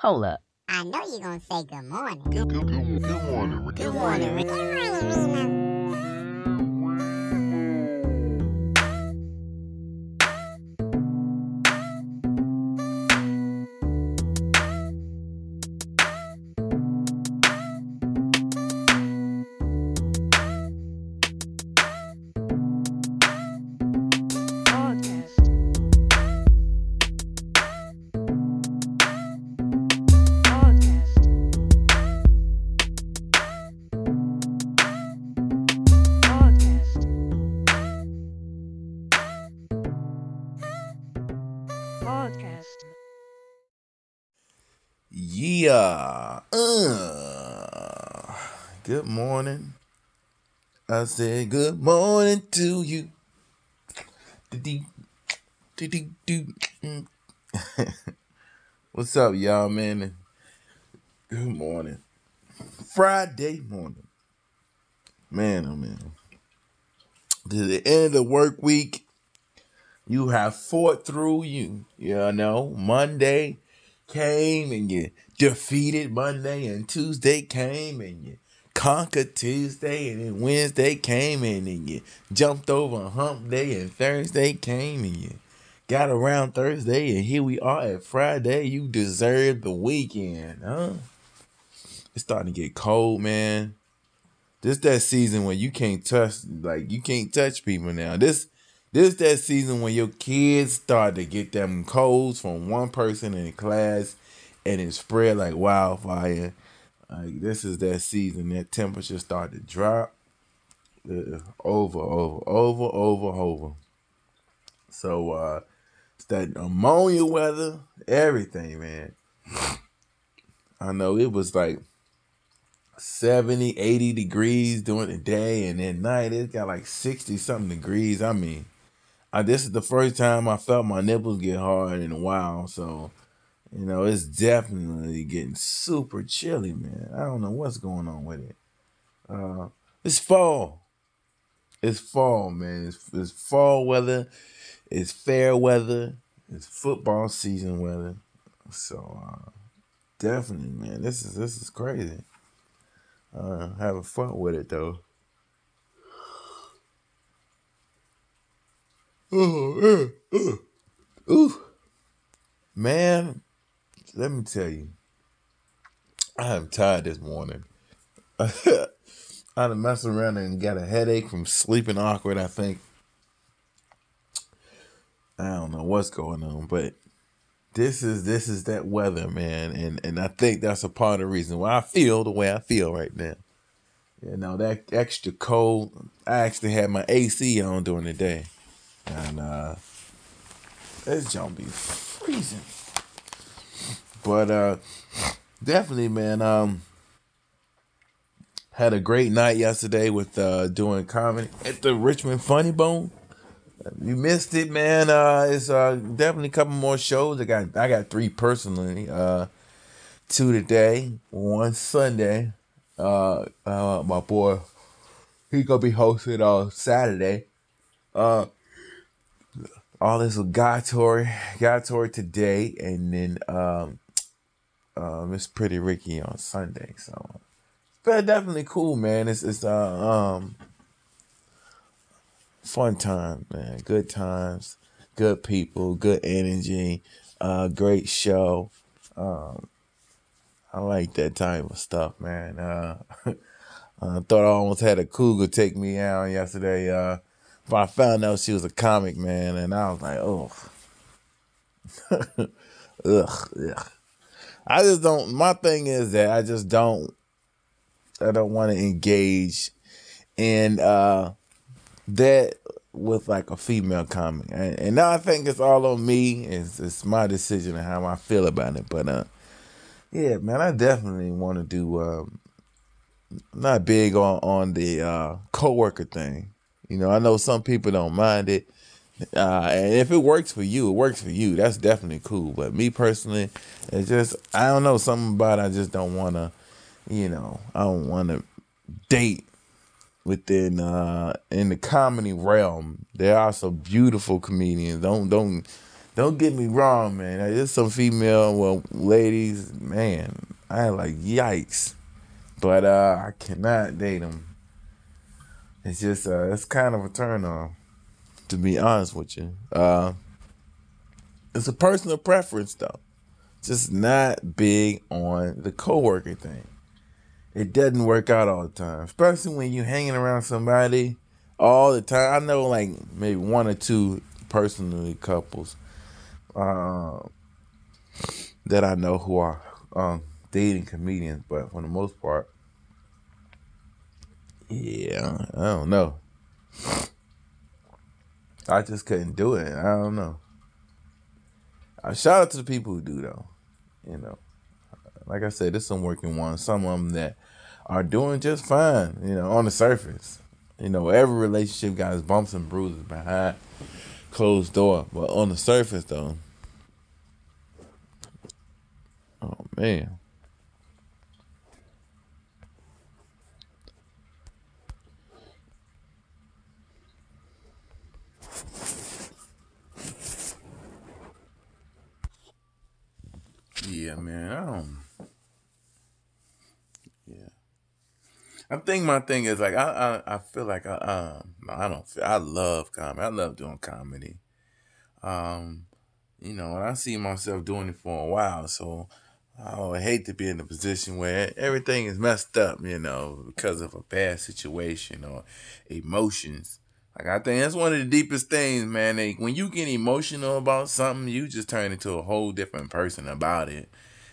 Hold up. I know you're gonna say good morning. Good morning. Good morning, Rick. Good morning, Rena. Yeah. Good morning. I said good morning to you. What's up, y'all, man? Good morning. Friday morning. Man, oh man. To the end of the work week, you have fought through you. You know, Monday came and you defeated Monday, and Tuesday came and you conquered Tuesday, and then Wednesday came and then you jumped over hump day, and Thursday came and you got around Thursday, and here we are at Friday. You deserve the weekend, huh? It's starting to get cold, man. This that season when you can't touch people now. This that season when your kids start to get them colds from one person in class and it spread like wildfire. Like this is that season that temperature start to drop. Over. So it's that ammonia weather, everything, man. I know it was like 70, 80 degrees during the day, and at night it got like 60 something degrees. I mean, this is the first time I felt my nipples get hard in a while, so you know it's definitely getting super chilly, man. I don't know what's going on with it. It's fall. It's fall, man. It's fall weather. It's fair weather. It's football season weather. So definitely, man, this is crazy. Having fun with it though. Ooh, man, let me tell you, I am tired this morning. I done messed around and got a headache from sleeping awkward, I think. I don't know what's going on, but this is that weather, man, and I think that's a part of the reason why I feel the way I feel right now. You know, that extra cold. I actually had my AC on during the day, and it's gonna be freezing. But definitely, man. Had a great night yesterday with doing comedy at the Richmond Funny Bone. You missed it, man. It's definitely a couple more shows. I got 3 personally. 2 today, 1 Sunday. My boy, he gonna be hosting on Saturday. All this with Guy Tory today, and then Miss Pretty Ricky on Sunday. So, but definitely cool, man. It's fun time, man. Good times, good people, good energy, great show. I like that type of stuff, man. I thought I almost had a cougar take me out yesterday. But I found out she was a comic, man, and I was like, oh, ugh. I just don't. My thing is that I don't want to engage in that with like a female comic, and now I think it's all on me. It's my decision and how I feel about it. But yeah, man, I definitely want to do. Not big on the coworker thing. You know, I know some people don't mind it. And if it works for you, it works for you. That's definitely cool. But me personally, it's just, I don't know, something about it, I just don't want to, I don't want to date within, in the comedy realm. There are some beautiful comedians. Don't Don't get me wrong, man. There's some female, ladies, man. I like yikes, but I cannot date them. It's just it's kind of a turn on, to be honest with you. It's a personal preference though. Just not big on the coworker thing. It doesn't work out all the time, especially when you're hanging around somebody all the time. I know like maybe one or two personally couples that I know who are dating comedians, but for the most part, yeah, I don't know. I just couldn't do it. I don't know. Shout out to the people who do though. You know, like I said, there's some working ones. Some of them that are doing just fine. You know, on the surface. You know, every relationship got its bumps and bruises behind closed door, but on the surface though, oh man. Yeah, man. Yeah. I think my thing is like I feel like I don't feel I love comedy. I love doing comedy. Um, and I see myself doing it for a while, so I would hate to be in a position where everything is messed up, because of a bad situation or emotions. Like I think that's one of the deepest things, man. When you get emotional about something, you just turn into a whole different person about it.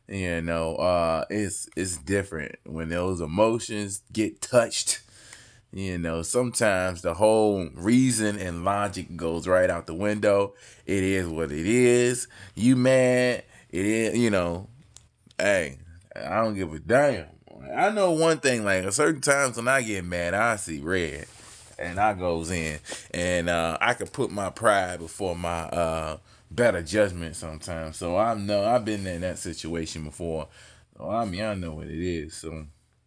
It's different when those emotions get touched. Sometimes the whole reason and logic goes right out the window. It is what it is. You mad? It is, hey, I don't give a damn. I know one thing, like, a certain times when I get mad, I see red. And I goes in. And I could put my pride before my better judgment sometimes. So I've been in that situation before. So I know what it is. So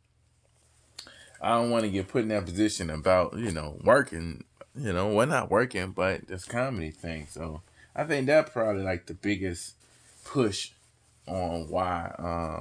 I don't want to get put in that position about, working, we're not working, but this comedy thing. So I think that probably like the biggest push on why,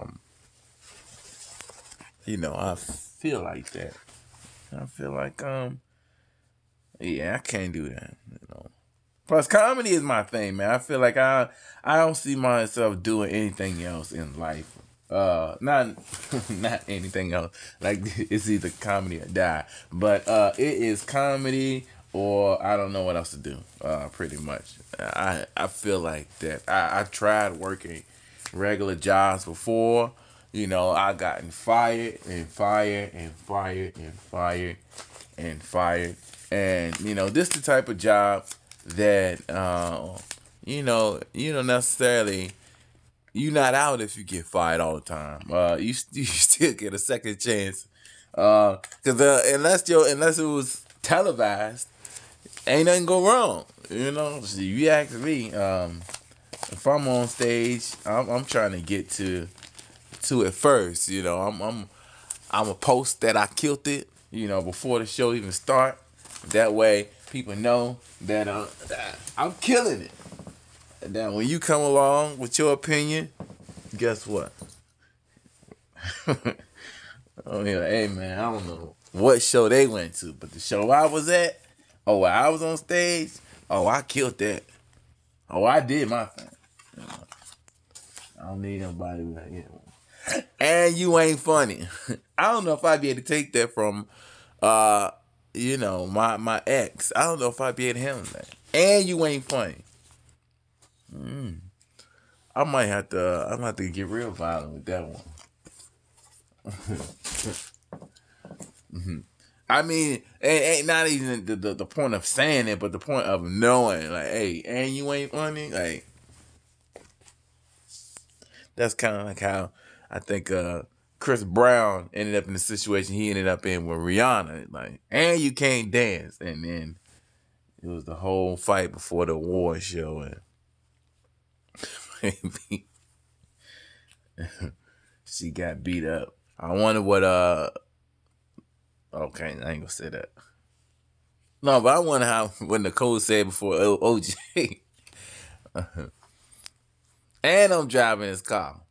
I feel like that. I feel like, yeah, I can't do that. Plus, comedy is my thing, man. I feel like I don't see myself doing anything else in life. Not not anything else. Like it's either comedy or die. But it is comedy or I don't know what else to do. Pretty much. I feel like that. I tried working regular jobs before. I gotten fired and fired and fired and fired and fired. And this the type of job that you don't necessarily you're not out if you get fired all the time. You still get a second chance. Cause unless it was televised, ain't nothing go wrong. So you ask me, if I'm on stage, I'm trying to get to it first. I'm a post that I killed it. Before the show even start. That way, people know that I'm killing it. And then when you come along with your opinion, guess what? Oh yeah, hey man, I don't know what show they went to, but the show I was at, where I was on stage, I killed that. I did my thing. I don't need nobody like and you ain't funny. I don't know if I'd be able to take that from my ex. I don't know if I'd be able to handle that. And you ain't funny. I might have to. I'm have to get real violent with that one. I mean, it ain't not even the point of saying it, but the point of knowing, like, hey, and you ain't funny. Like, that's kind of like how I think Chris Brown ended up in the situation he ended up in with Rihanna. Like, and you can't dance, and then it was the whole fight before the award show, and she got beat up. I wonder what okay, I ain't gonna say that. No, but I wonder how when Nicole said before OJ. And I'm driving his car.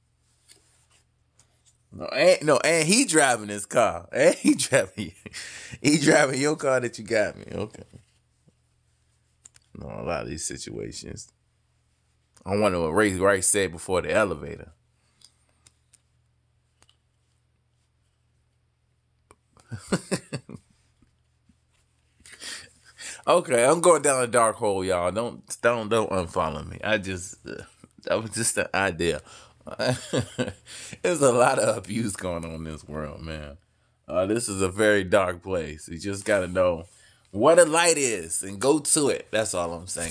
No, and he driving his car. And he driving your car that you got me. Okay. No, a lot of these situations. I wonder what Ray Rice said before the elevator. Okay, I'm going down a dark hole, y'all. Don't unfollow me. That was just an idea. There's a lot of abuse going on in this world, man. This is a very dark place. You just gotta know what a light is and go to it. That's all I'm saying.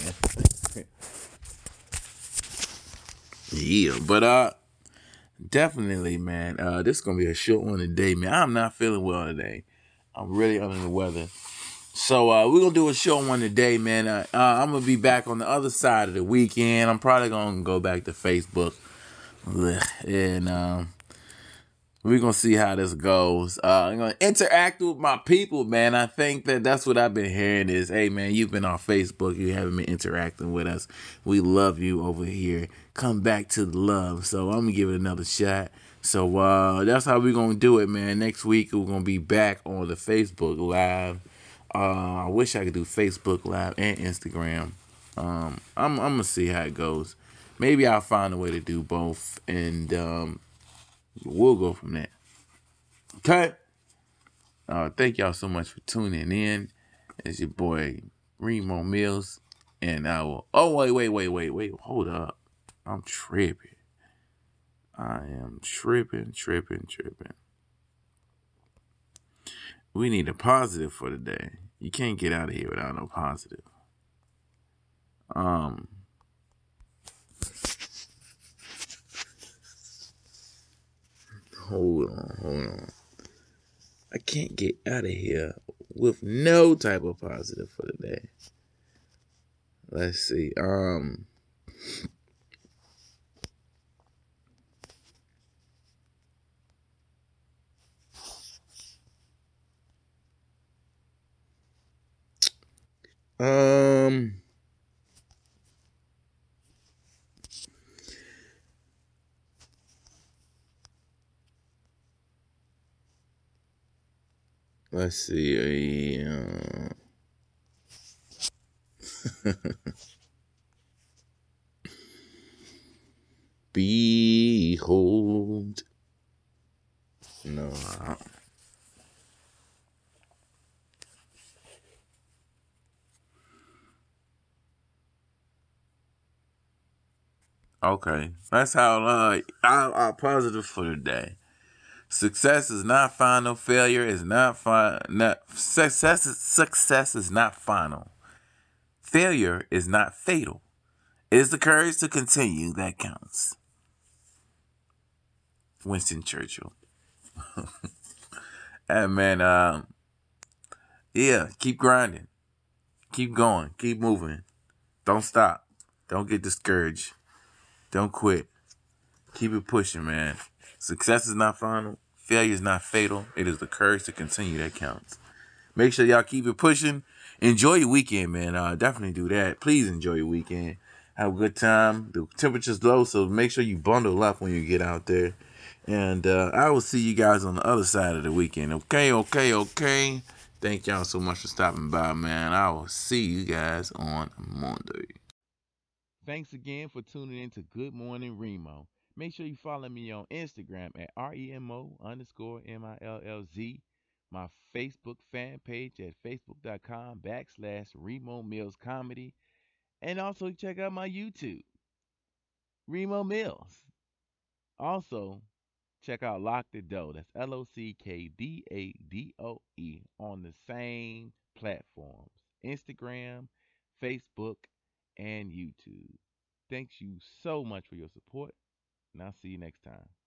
Yeah, but definitely, man. This is gonna be a short one today, man. I'm not feeling well today. I'm really under the weather. So we're gonna do a short one today, man. I'm gonna be back on the other side of the weekend. I'm probably gonna go back to Facebook, and we're gonna see how this goes. I'm gonna interact with my people, man. I think that's what I've been hearing is, hey, man, you've been on Facebook, you haven't been interacting with us. We love you over here. Come back to the love. So I'm gonna give it another shot. So that's how we're gonna do it, man. Next week we're gonna be back on the Facebook Live. I wish I could do Facebook Live and Instagram. I'm gonna see how it goes. Maybe I'll find a way to do both, and we'll go from there. Okay. Thank y'all so much for tuning in. It's your boy Remo Mills, and I will. Oh wait! Hold up! I'm tripping. I am tripping. We need a positive for today. You can't get out of here without no positive. Um, hold on. I can't get out of here with no type of positive for today. Let's see. Um. Let's see. Behold. No. Okay. That's how our positive for today. Success is not final. Failure is not final. Success is not final. Failure is not fatal. It is the courage to continue that counts. Winston Churchill. And man, yeah, keep grinding. Keep going. Keep moving. Don't stop. Don't get discouraged. Don't quit. Keep it pushing, man. Success is not final. Failure is not fatal. It is the courage to continue that counts. Make sure y'all keep it pushing. Enjoy your weekend, man. Definitely do that. Please enjoy your weekend. Have a good time. The temperature's low, so make sure you bundle up when you get out there. And I will see you guys on the other side of the weekend. Okay. Thank y'all so much for stopping by, man. I will see you guys on Monday. Thanks again for tuning in to Good Morning Remo. Make sure you follow me on Instagram at REMO_MILLZ, my Facebook fan page at facebook.com/Remo Mills Comedy, and also check out my YouTube, Remo Mills. Also, check out Lock the Doe. That's LOCKDADOE on the same platforms Instagram, Facebook, and YouTube. Thanks you so much for your support, and I'll see you next time.